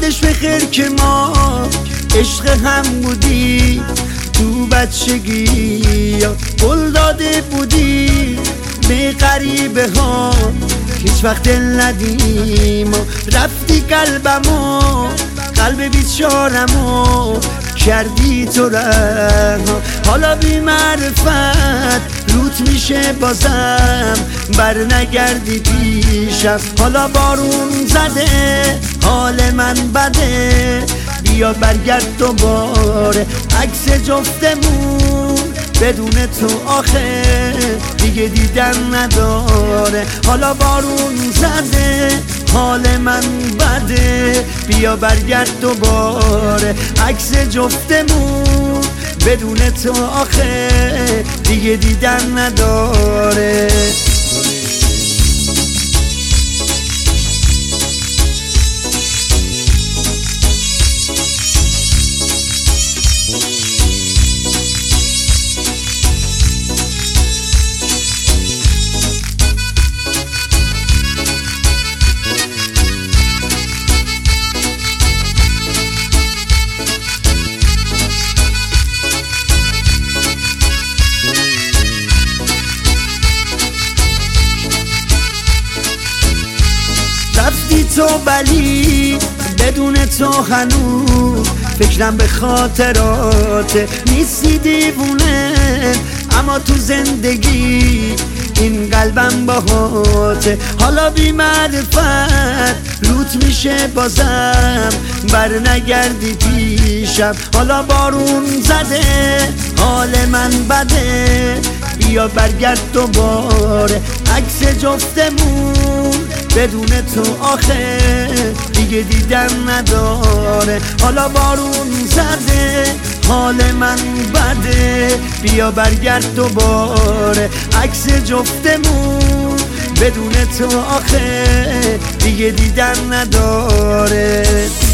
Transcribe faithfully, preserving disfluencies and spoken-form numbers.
یادش بخیر که ما عشق هم بودی تو بچگی، قول داده بودی به غریبه ها هیچ وقت دل ندیم، رفتی قلبمو قلب بیچارمو کردی تو رها. حالا بی معرفت روت میشه بازم بر نگردی پیشم. حالا بارون زده حال من بده، بیا برگرد دوباره عکس جفتمون بدون تو آخه دیگه دیدن نداره. حالا بارون زده حال من بده، بیا برگرد دوباره عکس جفتمون بدون تو آخه دیگه دیدن نداره. رفتی تو ولی بدون تو هنوز فکرم به خاطرات، نیستی دیوونه اما تو زندگی این قلبم باهاته. حالا بی معرفت روت میشه بازم بر نگردی پیشم. حالا بارون زده حال من بده، بیا برگرد دوباره عکس جفتمون بدون تو آخه دیگه دیدن نداره. حالا بارون زده حال من بده، بیا برگرد دوباره عکس جفتمون بدون تو آخه دیگه دیدن نداره.